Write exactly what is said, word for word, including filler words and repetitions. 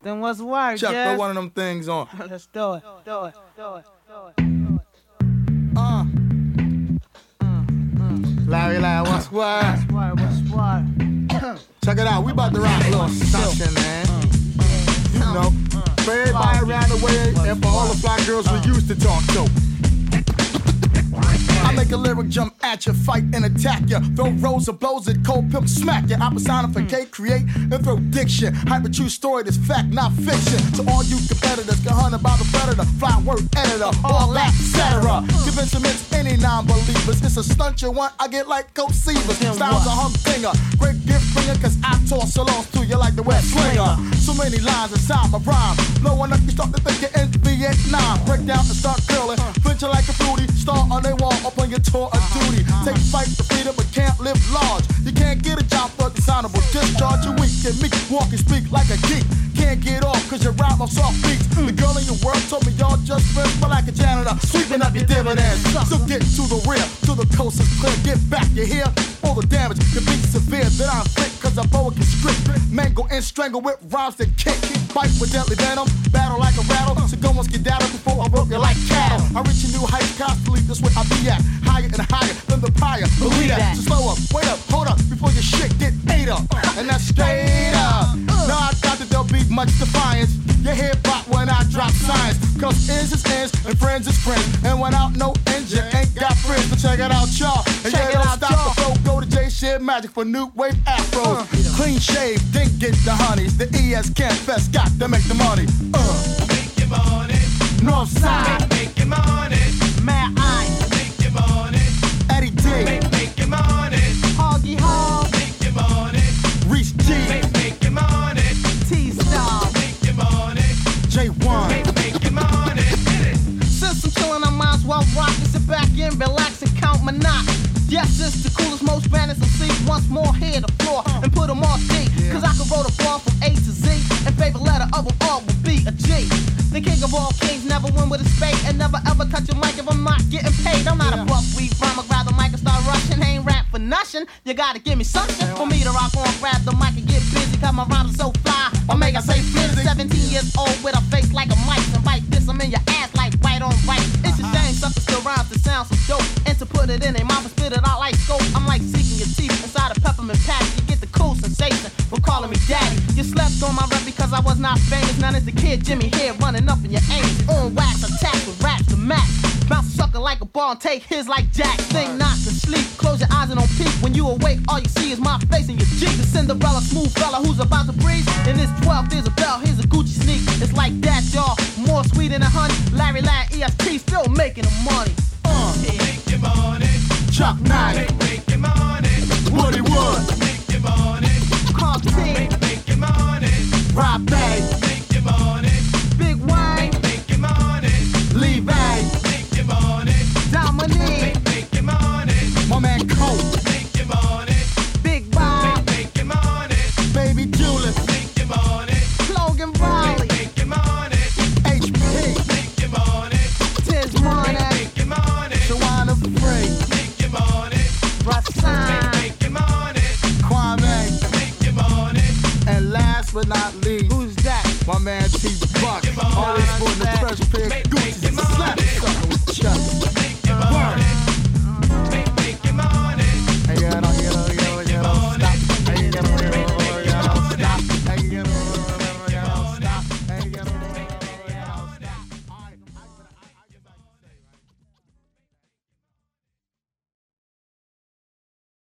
Then what's the word, Chuck, Jeff? throw one of them things on. Let's do it, do it, do it, do it. Uh. Larry, Larry, what's the word? What's the word, what's the word? Check it out, we about to rock a little something, man. You know, for everybody around the way and for all the fly girls we used to talk to. I make a lyric jump at you, fight and attack you. Throw rows of blows at cold pimp, smack you. I personificate, create, and throw diction. Hyper true story, this fact, not fiction. So all you competitors get hunted by the predator. Fly word editor, all that, et cetera. Convincements any non-believers. It's a stunt you want, I get like Coach Seavers. Styles a humdinger, great gift bringer, cause I toss salons to you like the West Slinger. So many lines inside my rhyme. Blowing up, you start to think you're in Vietnam. Break down and start curling. Flinch you like a fruity. Star on their wall, up on your tour of duty. Take fight for freedom, but can't live large. You can't get a job for dishonorable discharge. You weak and meek, walk and speak like a geek. Can't get off, cause you rhyme on soft beats. The girl in your world told me y'all just friends, but like a janitor, sweeping up your dividends. So get to the rear, to the coast is clear. Get back, you hear? All the damage can be severe. That I inflict, cause I boa can strict. Mangle and strangle with rhymes that kick. Bite with deadly venom, battle like a rattle. So go and skedaddle before I rope you like cattle. I reach a new height constantly, that's where I be at. Higher and higher than the prior. Believe that. So slow up, wait up, hold up, before your shit get ate up. And that's straight up. Now I doubt that there'll be much defiance. You hear bop when I drop science. Cause ends is ends and friends is friends. And without no ends, you ain't got friends. But check it out, y'all. And check yeah, don't stop y'all. The flow. Go to J Shit Magic for new wave afros. Uh, Clean shave, then get the honeys. The E S Camp Fest got to make the money. Uh. Make your money. North side. Make, make your money. Mad Eye. Make your money. Eddie D. Make, make your money. Hoggy Hog. Make your money. Reese G. Make, make your money. T-Star. Make your money. J one. Make, make your money. Hit it. Since I'm chillin', I might as well rock and sit back and relax and count my knot. Yes, it's the coolest, most baddest M C. Once more, hear the floor and put them all deep. Cause I can roll the ball from A to Z. And favorite letter of them all will be a G. The king of all kings, never win with a spade. And never ever touch a mic if I'm not getting paid. I'm not a buckwheat rhyme, I'd grab the mic and start rushing. Ain't rap for nothing. You gotta give me something for me to rock on, grab the mic and get busy. Cause my rhymes are so fly, I'll make I say flizzy. seventeen years old with a face like a mic. And bite this, I'm in your ass like right on right. It's a shame suckers still rhymes to sound so dope. And to put it in a mouth and spit it out like scope. I'm like seeking your teeth inside a peppermint patch. You get the cool sensation for calling me daddy. You slept on my rep because I was not famous. Now it's the kid Jimmy here running up in your aim. On wax, attack with raps to max. Bounce a sucker like a ball and take his like Jack. Think not to sleep, close your eyes and don't peek. When you awake, all you see is my face and your G. The Cinderella smooth fella who's about to breeze. In this twelve, there's a bell, here's a Gucci sneak. It's like that, y'all. More sweet than a honey. Larry Land, E S T, still making the money. Uh. Make your money. Chuck Knight. Make, make your money. Woody Wood. Make your money. Carl T. Make, make your money. Rob Bay. Make your money. Big Wayne. Make, make your money. Lee Bay. Make your money. Dominique. Make, make your money. My man Cole. Make your money. Big Bob. Make, make your money. Baby Julius. Make your money. Logan Riley. Make your money. H P. Make your money. Tiz Money. Make your money. Shawana Free. Make your money. Rasan. Make your money. Kwame. Make your money. And last but not least, Who's that? my man T Buck. Always sporting the fresh pair of Gucci